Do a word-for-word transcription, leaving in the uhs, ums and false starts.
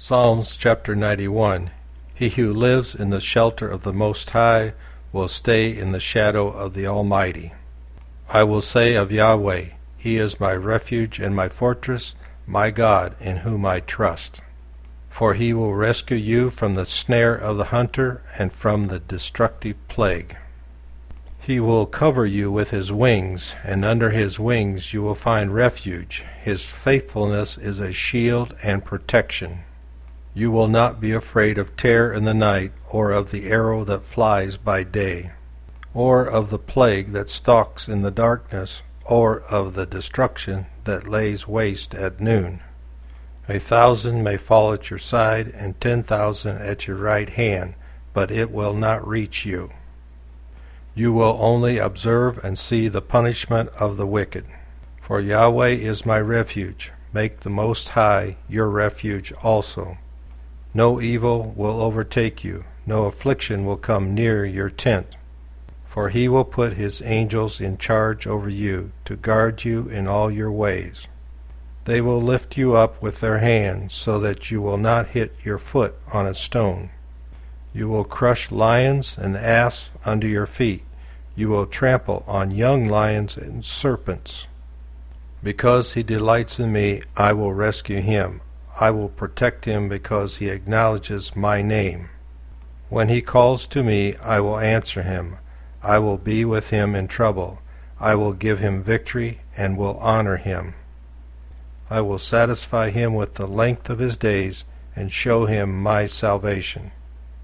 Psalms chapter ninety-one. He who lives in the shelter of the Most High will stay in the shadow of the Almighty. I will say of Yahweh, He is my refuge and my fortress, my God, in whom I trust. For He will rescue you from the snare of the hunter and from the destructive plague. He will cover you with His wings, and under His wings you will find refuge. His faithfulness is a shield and protection. You will not be afraid of terror in the night, or of the arrow that flies by day, or of the plague that stalks in the darkness, or of the destruction that lays waste at noon. A thousand may fall at your side, and ten thousand at your right hand, but it will not reach you. You will only observe and see the punishment of the wicked. For Yahweh is my refuge. Make the Most High your refuge also. No evil will overtake you, no affliction will come near your tent. For He will put His angels in charge over you, to guard you in all your ways. They will lift you up with their hands, so that you will not hit your foot on a stone. You will crush lions and asps under your feet. You will trample on young lions and serpents. Because He delights in me, I will rescue Him. I will protect him because he acknowledges my name. When he calls to me, I will answer him. I will be with him in trouble. I will give him victory and will honor him. I will satisfy him with the length of his days and show him my salvation.